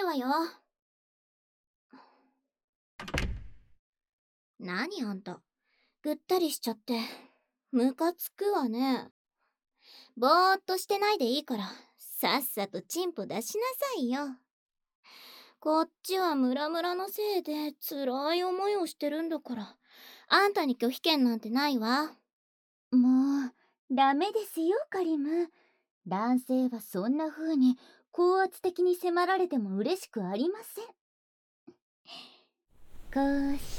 るわよ。何あんた、ぐったりしちゃって。ムカつくわね。ぼーっとしてないでいいから、さっさとチンポ出しなさいよ。こっちはムラムラのせいで辛い思いをしてるんだから、あんたに拒否権なんてないわ。 もう、ダメですよ、カリム。男性はそんな風に高圧的に迫られても嬉しくありません。こうして、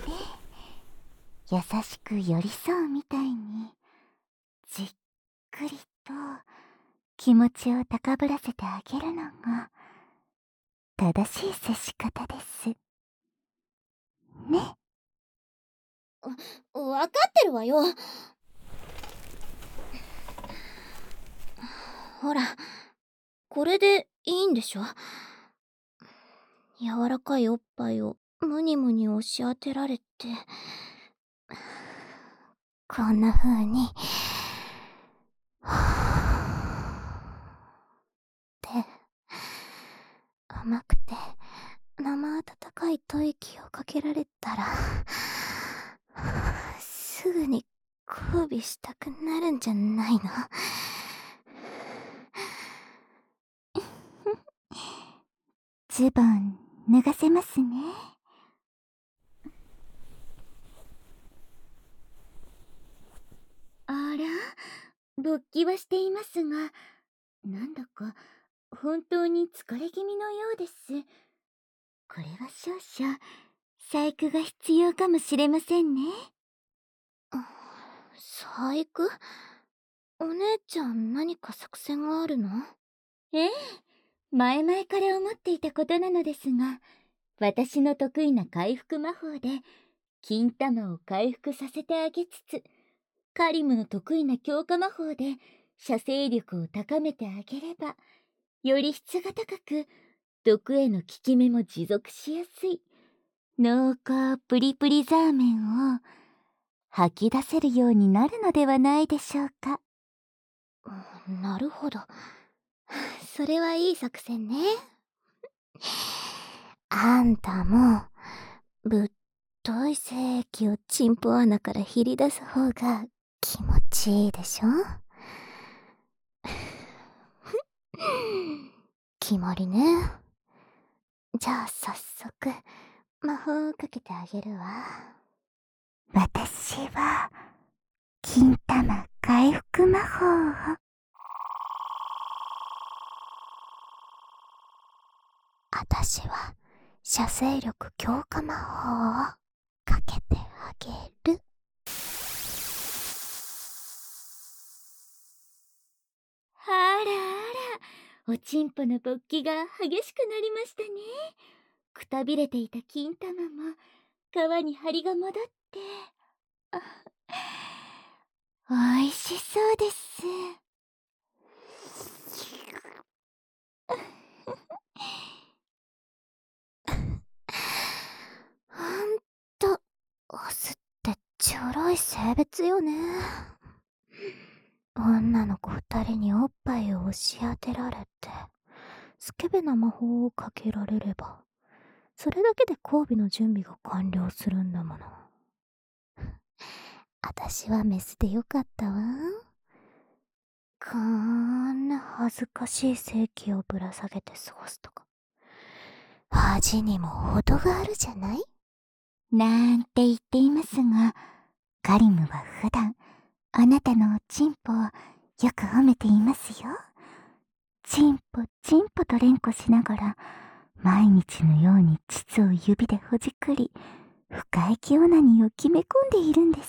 優しく寄り添うみたいに、じっくりと気持ちを高ぶらせてあげるのが、正しい接し方です。ね。 わかってるわよ。ほら、これでいいんでしょ。柔らかいおっぱいをムニムニ押し当てられて、こんな風に、で、甘くて生温かい吐息をかけられたら、すぐに交尾したくなるんじゃないの？ ズボン脱がせますね。あら、勃起はしていますが、なんだか本当に疲れ気味のようです。これは少々細工が必要かもしれませんね。 細工？お姉ちゃん何か作戦があるの？ ええ、前々から思っていたことなのですが、私の得意な回復魔法で金玉を回復させてあげつつ、カリムの得意な強化魔法で射精力を高めてあげれば、より質が高く毒への効き目も持続しやすい濃厚プリプリザーメンを吐き出せるようになるのではないでしょうか。 なるほど。それはいい作戦ね。あんたも、ぶっとい精液をチンポ穴からひり出す方が気持ちいいでしょ？決まりね。じゃあ早速、魔法をかけてあげるわ。 私は金玉回復魔法を。 私は射精力強化魔法をかけてあげる。 あらあら、おちんぽの勃起が激しくなりましたね。くたびれていた金玉も皮に張りが戻って、おいしそうです。 ほんと、オスってちょろい性別よね。女の子二人におっぱいを押し当てられて、スケベな魔法をかけられれば、それだけで交尾の準備が完了するんだもの。あたしはメスでよかったわ。こんな恥ずかしい性器をぶら下げて過ごすとか、恥にも程があるじゃない？ なんて言っていますが、カリムは普段あなたのおちんぽをよく褒めていますよ。チンポチンポと連呼しながら、毎日のように膣を指でほじくり、深い気オナニーを決め込んでいるんです。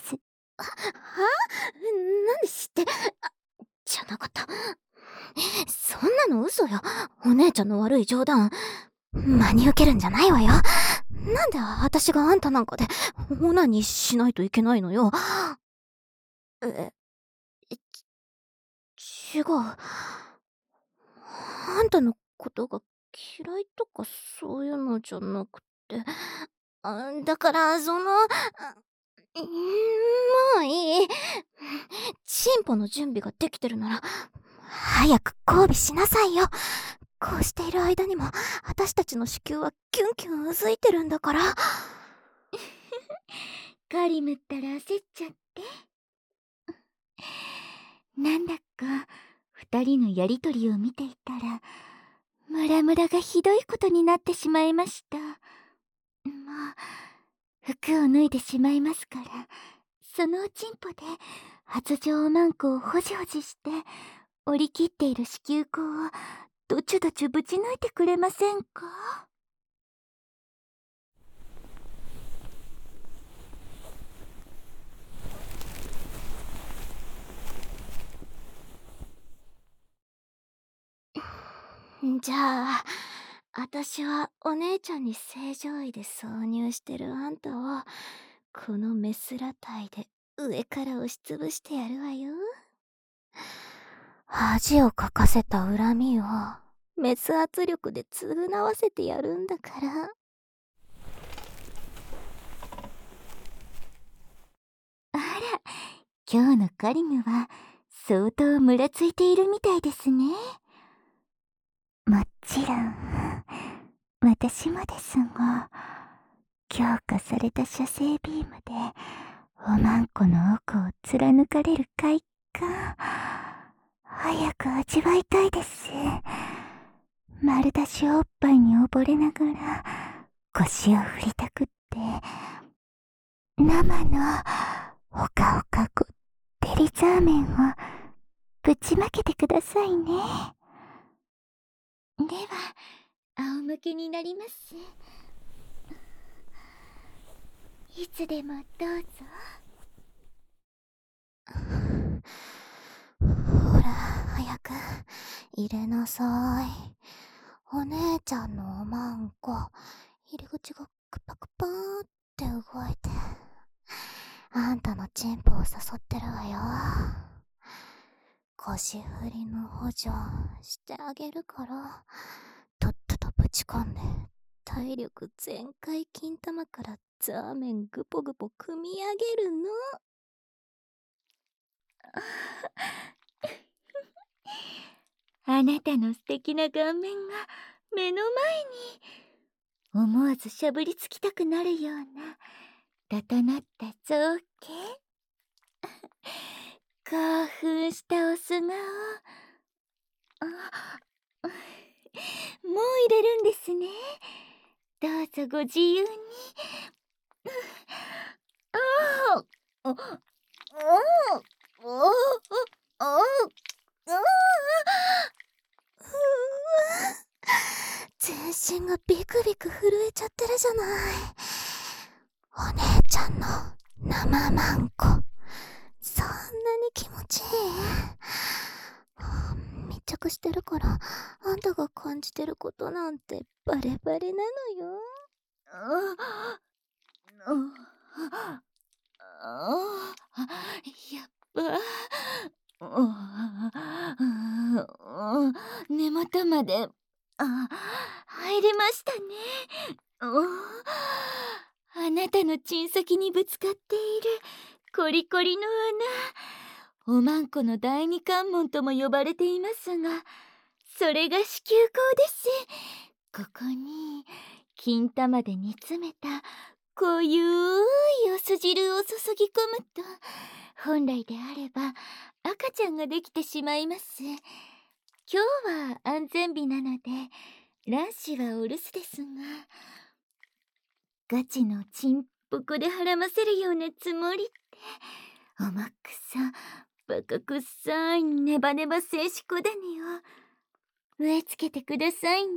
なんで知って、じゃなかった。そんなの嘘よ。お姉ちゃんの悪い冗談。真に受けるんじゃないわよ。なんで私があんたなんかでオナニーしないといけないのよ。え、違う。あんたのことが嫌いとかそういうのじゃなくて。だから、もういい。チンポの準備ができてるなら、早く交尾しなさいよ。 こうしている間にも私たちの子宮はキュンキュンうずいてるんだから。 カリムったら焦っちゃって。なんだか二人のやりとりを見ていたらムラムラがひどいことになってしまいました。もう服を脱いでしまいますから、そのおちんぽで発情おまんこをほじほじして折り切っている子宮口をどちゅどちゅぶち抜いてくれませんか？ じゃあ、私はお姉ちゃんに正常位で挿入してるあんたを、このメスラ体で上から押しつぶしてやるわよ。恥をかかせた恨みを、メス圧力で償わせてやるんだから。 あら、今日のカリムは相当ムラついているみたいですね。もちろん私もですが、強化された射精ビームでおまんこの奥を貫かれる快感、早く味わいたいです。丸出しおっぱいに溺れながら腰を振りたくって、生のほかほかこってりザーメンをぶちまけてくださいね。では仰向けになります。いつでもどうぞ。 ほら、早く入れなさい。お姉ちゃんのおまんこ、入り口がクパクパーって動いて、あんたのチンポを誘ってるわよ。腰振りの補助してあげるから、とっととぶち込んで、体力全開金玉からザーメングポグポ組み上げるの。 あなたの素敵な顔面が目の前に、思わずしゃぶりつきたくなるような整った造形。興奮したお素顔。もう入れるんですね。どうぞご自由に。ああ、 全身がビクビク震えちゃってるじゃない。お姉ちゃんの生マンコ、そんなに気持ちいい？密着してるから、あんたが感じてることなんてバレバレなのよ。 やっぱ根元まで入りましたね。あなたのチン先にぶつかっているコリコリの穴、おまんこの第二関門とも呼ばれていますが、それが子宮口です。ここに金玉で煮詰めた濃ゆいお酢汁を注ぎ込むと、本来であれば赤ちゃんができてしまいます。今日は安全日なので卵子はお留守ですが、ガチのチンポコで孕ませるようなつもりって甘くさバカくさいネバネバ精子小種を植え付けてくださいね。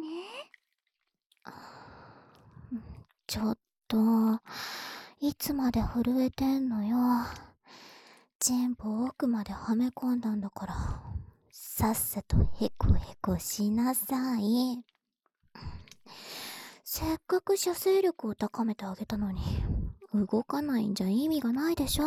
ちょっと、いつまで震えてんのよ。全部奥まではめ込んだんだから、さっさとヘコヘコしなさい。せっかく射精力を高めてあげたのに、動かないんじゃ意味がないでしょ。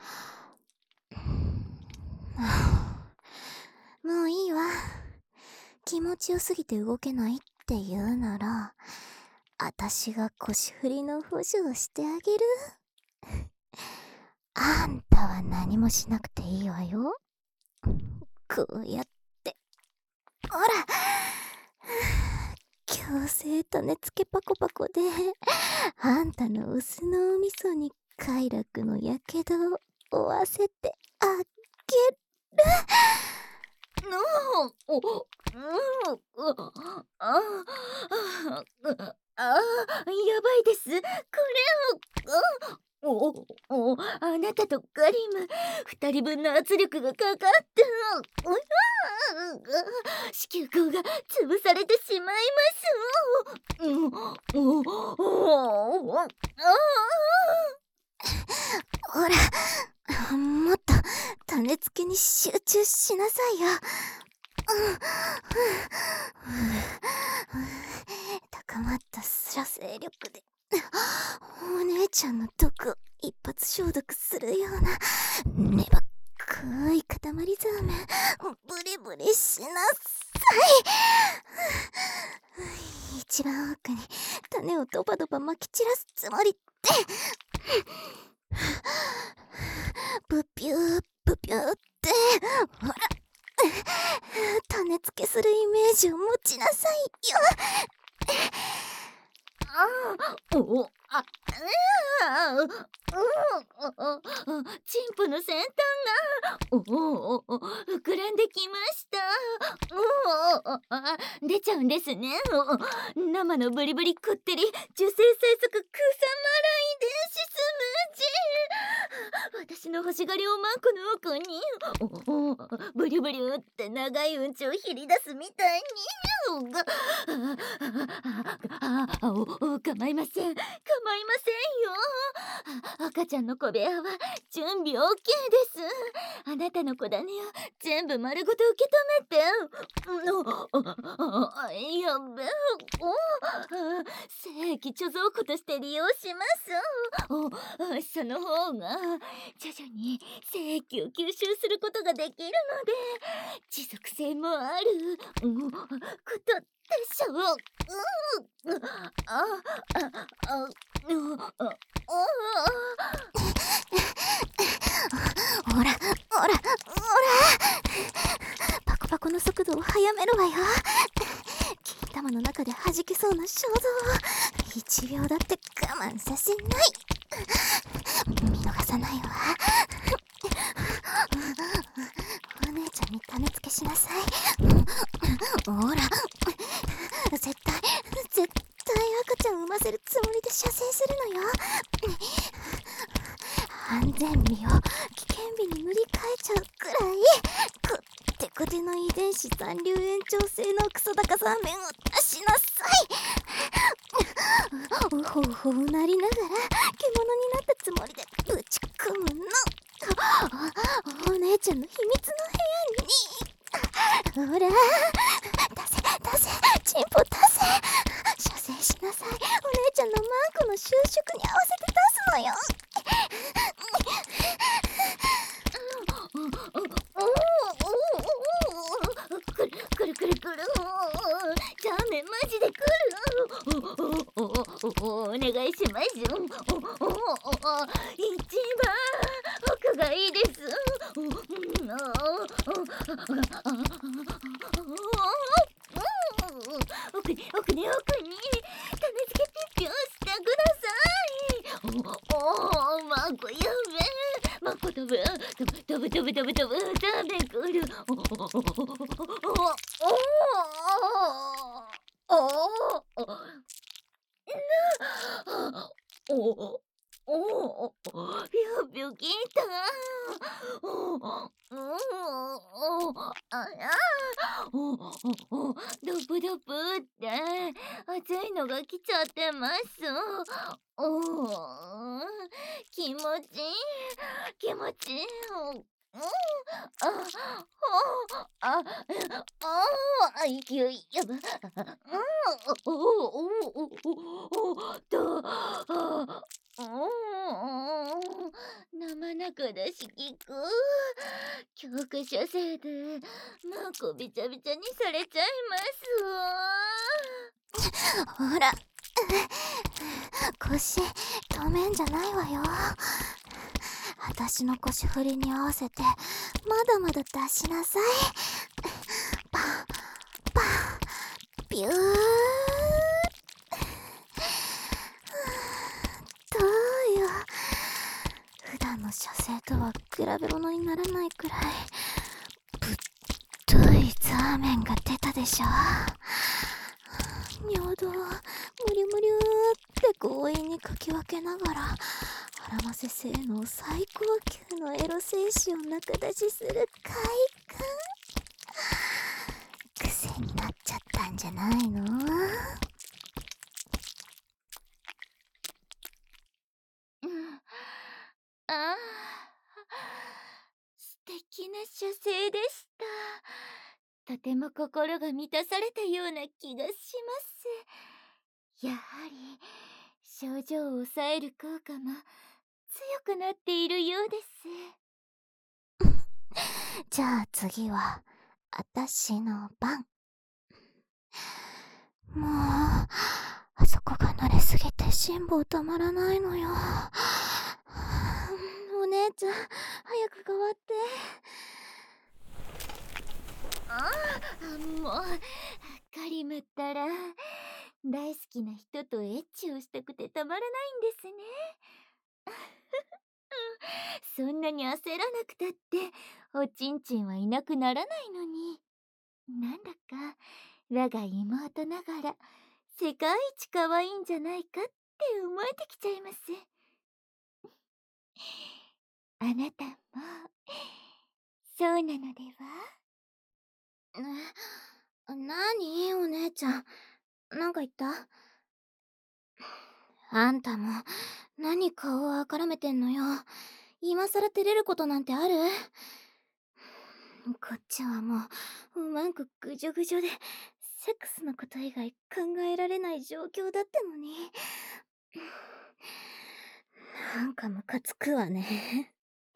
もういいわ。気持ちよすぎて動けないって言うなら、あたしが腰振りの補助をしてあげる。あんたは何もしなくていいわよ。こうやって。ほら、 どうせ種付けパコパコで、あんたの薄脳みそに快楽のやけどを負わせてあげる。 やばいです。これあなたとカリム、2人分の圧力がかかって、子宮口が潰されてしまいます。 ほら、もっと種付けに集中しなさいよ。高まった射精力でお姉ちゃんの毒を一発消毒するような粘っこい塊ザーメンブリブリしなさい。一番奥に種をドバドバまき散らすつもりってブピューブピューってほら種付けするイメージを持ちなさいよ。 チンポの先端が膨らんできました。出ちゃうんですね。生のブリブリこってり受精最速草まらい遺伝子スムージー。私の欲しがりおまんこの奥にブリブリって長いうんちをひり出すみたいに。構いませんよ。赤ちゃんの小部屋は準備 OK です。あなたの子種を全部丸ごと受け止めて。やべえ。正規貯蔵庫として利用します。その方が徐々に精液を吸収することができるので持続性もあることでしょう。 ほらパコパコの速度を速めるわよ。金玉の中で弾けそうな衝動を1秒だって我慢させない。見逃さないわ。お姉ちゃんに種付けしなさい。ほら絶対赤ちゃん産ませるつもりで射精するのよ。安全美を危険美に塗り替えちゃうくらいこってこての遺伝子残留延長性のクソ高ザーメンを出しなさい。うほうほうなりながら獣になったつもりでぶち込むの。お姉ちゃんの秘密の部屋に。ほら出せチンポ出せ。射精しなさい。お姉ちゃんのマークの収縮に合わせて出すのよ。くるザーメンマジでお願いします。一番奥がいいです。奥に種付けピッピをしてください。マンコやべえ。マンコ飛ぶザーメン来る。ぴょぴょきた。ドブドブって熱いのが来ちゃってます。気持ちいい。勢いやば。生中だし効く。強化射精でマンコびちゃびちゃにされちゃいますわ。 ほら腰止めんじゃないわよ。私の腰振りに合わせてまだまだ出しなさい。パンピュー。 でしょ。尿道をむりゅむりゅーって強引にかき分けながら、アラマセ性能最高級のエロ精子を中出しする快感。癖になっちゃったんじゃないの？ ああ、素敵な射精でした。とても心が満たされたような気がします。やはり症状を抑える効果も強くなっているようです。 じゃあ次はあたしの番。もうあそこが慣れすぎて辛抱たまらないのよ。お姉ちゃん、早く変わって。 もうカリムったら大好きな人とエッチをしたくてたまらないんですね。そんなに焦らなくたっておちんちんはいなくならないのに、なんだか我が妹ながら世界一可愛いんじゃないかって思えてきちゃいます。あなたもそうなのでは？ なにお姉ちゃん、なんか言った？あんたも何顔をあからめてんのよ。今さら照れることなんてある？こっちはもううんこぐじょぐじょでセックスのこと以外考えられない状況だったのに。なんかムカつくわね。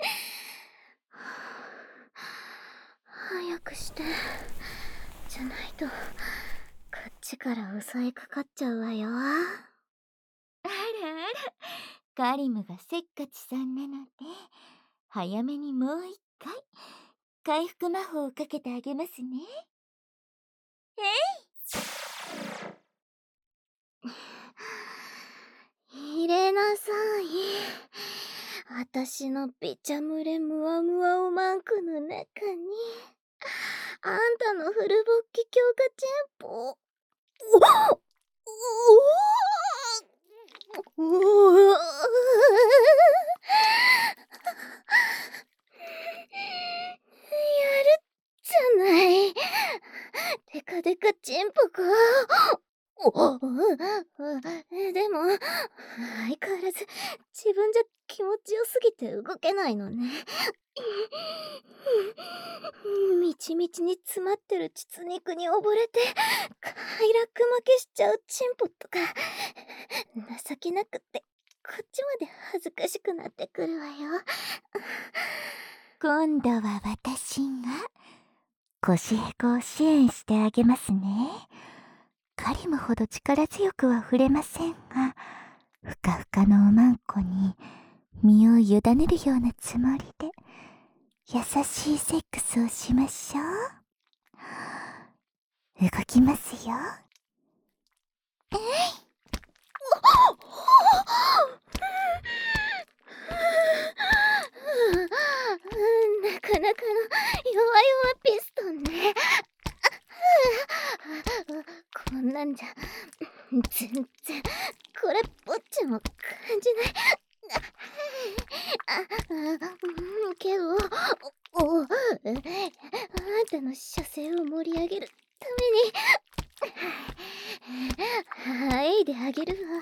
早くして。じゃないとこっちから襲いかかっちゃうわよ。 あらあら、カリムがせっかちさんなので早めにもう一回回復魔法をかけてあげますね。 入れなさい。あたしのびちゃむれむわむわおまんこの中にあんたのフルボッキ強化チェンポ。やるじゃない。デカデカチンポか。でも相変わらず自分じゃ気持ちよすぎて動けないのね。みちみちに詰まってる膣肉に溺れて快楽負けしちゃうチンポとか情けなくってこっちまで恥ずかしくなってくるわよ。 今度は私が腰へこを支援してあげますね。カリムほど力強くは触れませんが、ふかふかのおまんこに身を委ねるようなつもりで優しいセックスをしましょう。動きますよ。 なかなかの弱々ピストンね。こんなんじゃ全然これっぽっちも感じない。けどあんたの射精を盛り上げるためにはいであげるわ。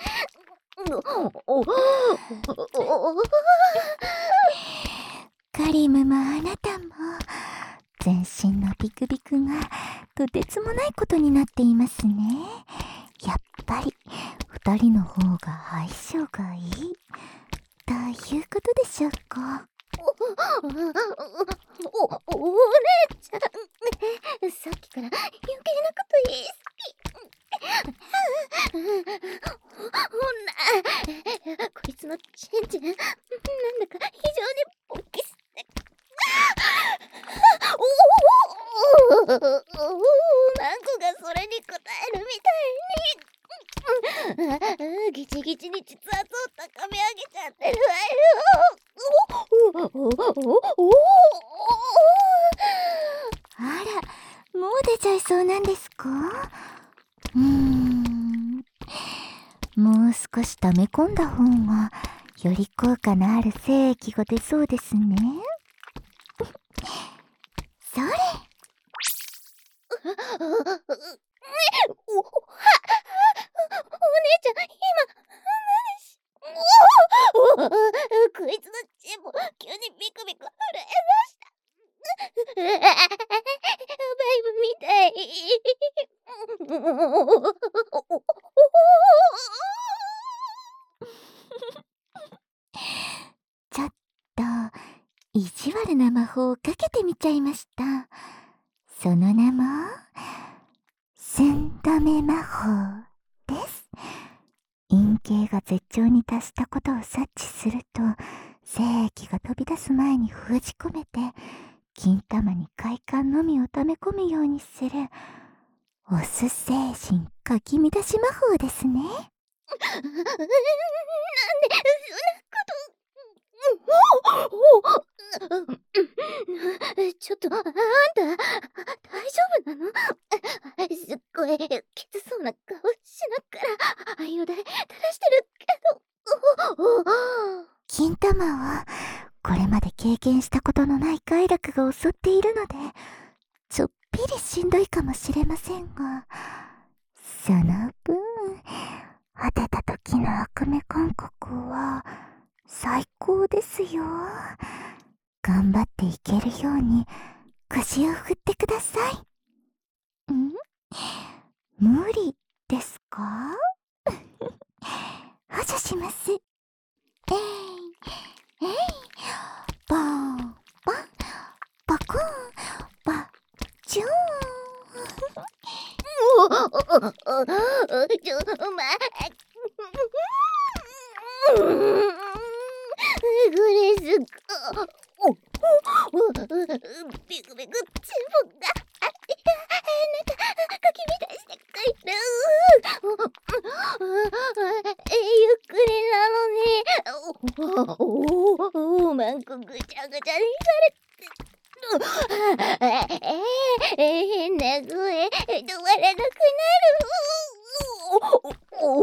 カリムもあなたも全身のビクビクがとてつもないことになっていますね。やっぱり二人の方が相性がいいということでしょうか。 お姉ちゃん、さっきから余計なこと言いすぎ。こいつのチンチンなんだか非常に勃起してマンコがそれに応えるみたいにギチギチに膣圧を高め上げちゃってるわよ。 あら、もうでちゃいそうなんですか？もう少し溜め込んだ方がより効果のある精液が出そうですね。それ。 お姉ちゃん、今、こいつのチンポ、急にビクビク震えました。バイブみたい。 ちょっと意地悪な魔法をかけてみちゃいました。その名も寸止め魔法です。陰茎が絶頂に達したことを察知すると、精液が飛び出す前に封じ込めて金玉に快感のみを溜め込むようにするオス精神かき乱し魔法ですね。 なんでそんなことちょっとあんた大丈夫なの？すっごいきつそうな顔しながらよだれ垂らしてるけど金玉はこれまで経験したことのない快楽が襲っているのでちょっぴりしんどいかもしれませんが、その分果てた時の悪夢感覚は最高ですよ。頑張っていけるように腰を振ってください。無理ですか？補助します。ポンポンポコンパチューン。 ちょっとグレスビクビクチンポがなんかかき乱してくる。ゆっくりなのにマンコぐちゃぐちゃにされて変な声止まらなくなる。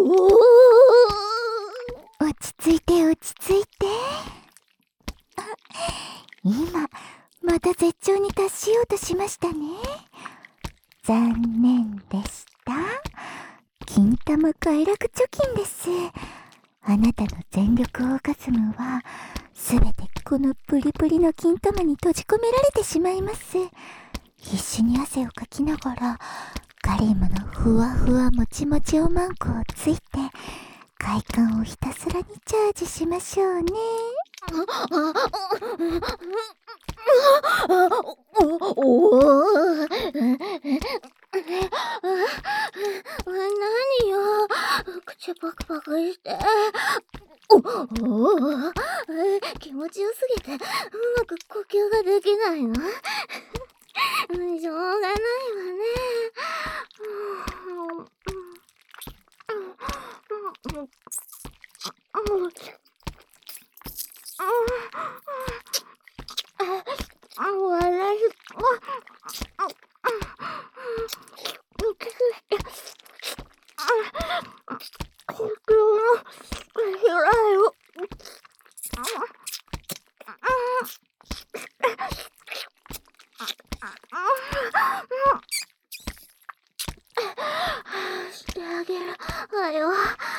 落ち着いて落ち着いて。今また絶頂に達しようとしましたね。残念でした。金玉快楽貯金です。あなたの全力オーガズムはすべてこのプリプリの金玉に閉じ込められてしまいます。必死に汗をかきながらカリムのふわふわもちもちおまんこをついて快感をひたすらにチャージしましょうね。 何よ、口パクパクして気持ちよすぎてうまく呼吸ができないの。しょうがないわね。してあげるわよ。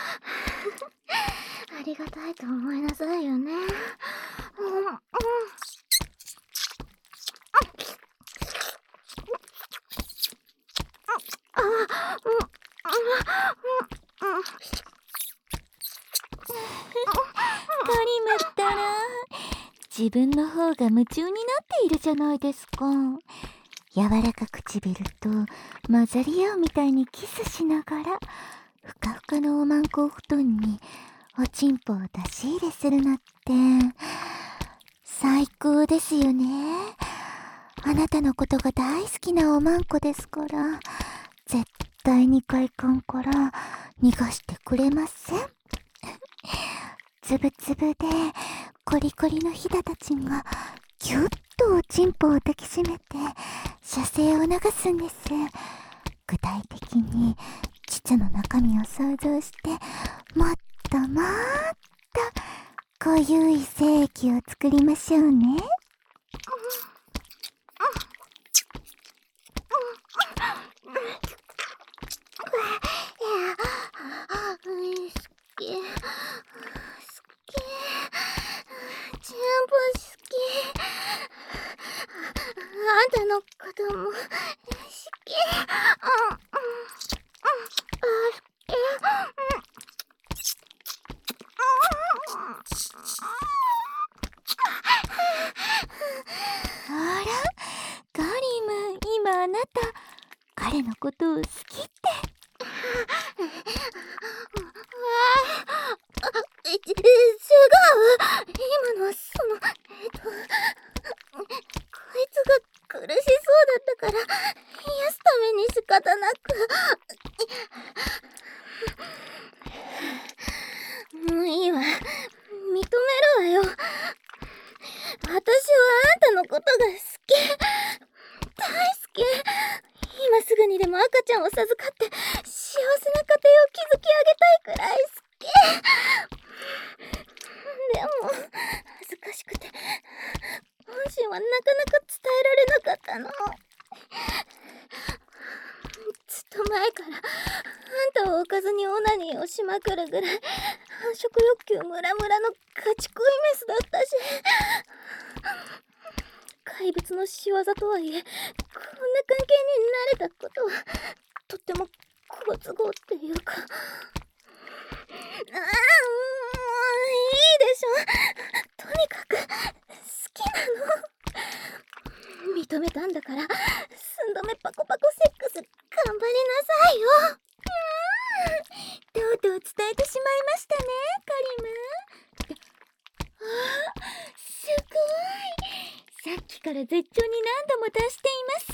ありがたいと思いなさいよね。 カリムったら自分の方が夢中になっているじゃないですか。柔らか唇と混ざり合うみたいにキスしながらふかふかのおまんこお布団におちんぽを出し入れするなって最高ですよね。あなたのことが大好きなおまんこですから絶対に快感から逃がしてくれません。つぶつぶでコリコリのひだたちがぎゅっとおちんぽを抱きしめて射精を促すんです。具体的に膣の中身を想像して、もっともっと濃ゆい精液を作りましょうね。 あんたのことも好き。 あら、ガリム、今あなた彼のことを好きって。 違う。今のはこいつが苦しそうだったから癒すために仕方なく。もういいわ、認めるわよ。私はあんたのことが好き、大好き。今すぐにでも赤ちゃんを授かって幸せな家庭を築き上げたいくらい好き。でも恥ずかしくて本心はなかなか伝えられなかったの。ずっと前からあんたを置かずにオナニーをしまくるぐらい繁殖欲求ムラムラのガチ恋メスだったし、怪物の仕業とはいえこんな関係になれたことはとっても好都合っていうか。もういいでしょ。とにかく好きなの。認めたんだから寸止めパコパコセックス頑張りなさいよ。 とうとう伝えてしまいましたね、カリム。すごい。さっきから絶頂に何度も達しています。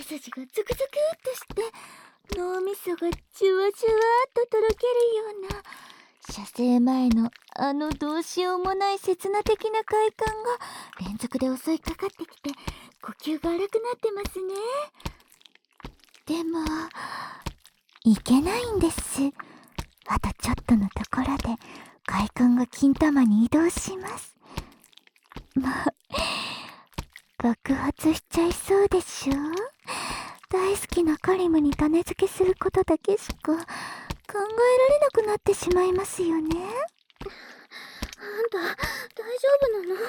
背筋がズクズクっとして脳みそがジュワジュワっととろけるような、射精前のどうしようもない刹那的な快感が連続で襲いかかってきて呼吸が荒くなってますね。でもいけないんです。あとちょっとのところで快感が金玉に移動します。もう爆発しちゃいそうでしょ。大好きなカリムに種付けすることだけしか考えられなくなってしまいますよね。 あんた大丈夫なの？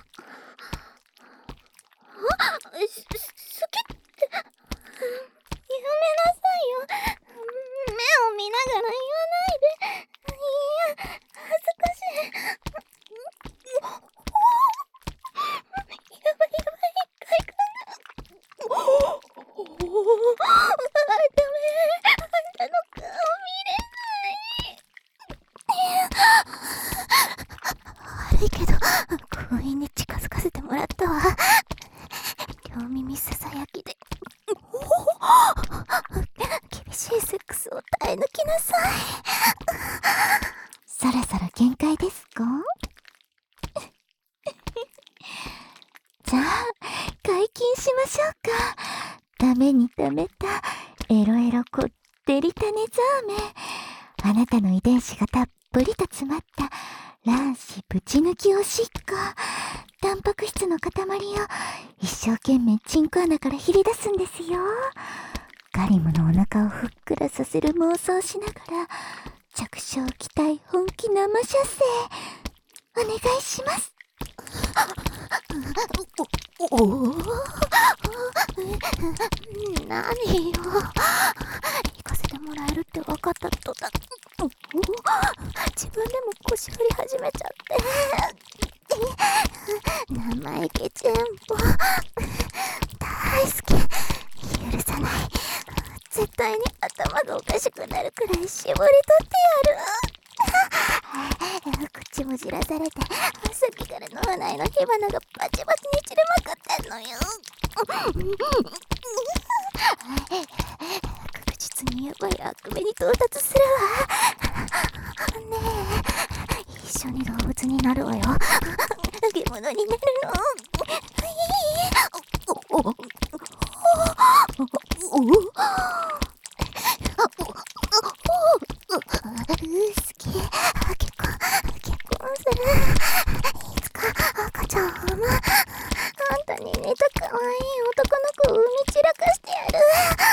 好きってやめなさいよ。目を見ながら言わないで。いや、恥ずかしい。やばい快感が。ダメ、あんたの顔見れない。悪いけど強引に近づかせてもらったわ。両耳ささやきで厳しいセックスを耐え抜きなさい。 そろそろ限界ですか？じゃあ解禁しましょうか。ダメに溜めたエロエロこってり種ザーメン。あなたの遺伝子がたっぷりと詰まった卵子ぶち抜きおしっこ。タンパク質の塊を一生懸命チンコ穴からひり出すんですよ。ガリムのお腹をふっくらさせる妄想しながら着床期待本気生射精お願いします。 何よ、行かせてもらえるって分かった途端自分でも腰振り始めちゃって生意気チェンポ大好き、許さない。絶対に頭がおかしくなるくらい絞り取ってやる。口もじらされてさっきから脳内の火花がバチバチに散れまくってんのよ。確実にやばい悪夢に到達するわ。ねえ、一緒に動物になるわよ。獣になるの。 男の子を産み散らかしてやる。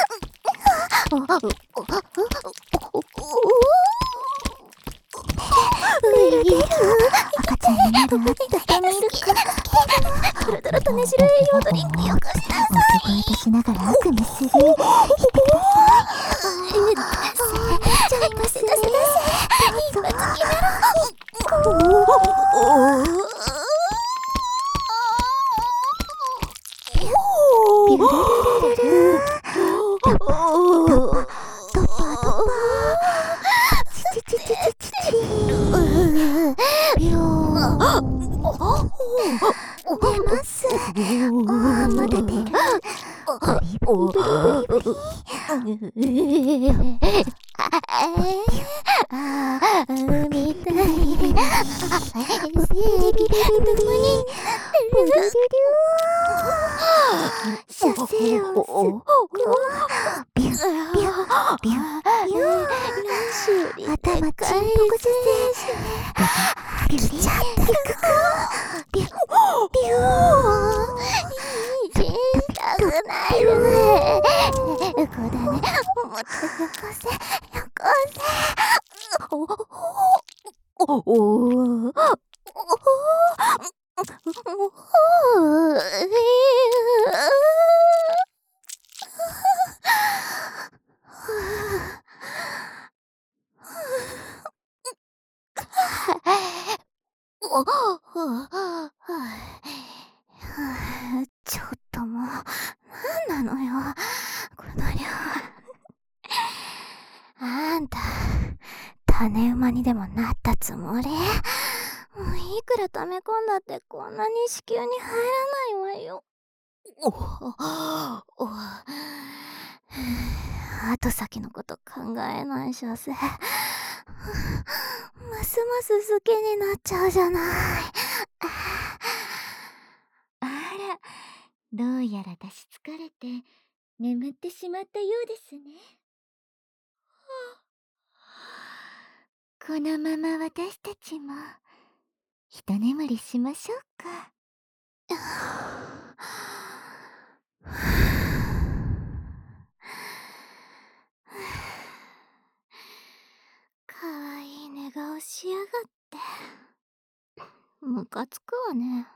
赤ちゃんになるビタミン C ドロドロとねじる栄養ドリンクよこしなさい。声出しながら悪夢する。言ってください。じゃあ今すぐ一発決めろ。ビュルルルルルトパトパトパチチチチチチビュー出ます。まだ出る。ブリブリブリブリみたい。射精をビュッビュッビュッビュッ頭チンポコ射精ビュッちゃってくかビュッビュッ死んたくないよね。ここだね。もっとよこせよこせ。ちょっともう、なんなのよ、この量。あんた、種馬にでもなったつもり？もういくら溜め込んだってこんなに子宮に入らないわよ。後先のこと考えないしゃせ。ますます好きになっちゃうじゃない。 あら、どうやら出し疲れて眠ってしまったようですね。このまま私たちも一眠りしましょうか。 かわいい寝顔しやがって。ムカつくわね。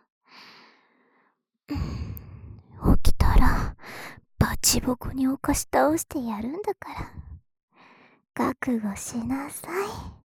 起きたらバチボコにおかし倒してやるんだから覚悟しなさい。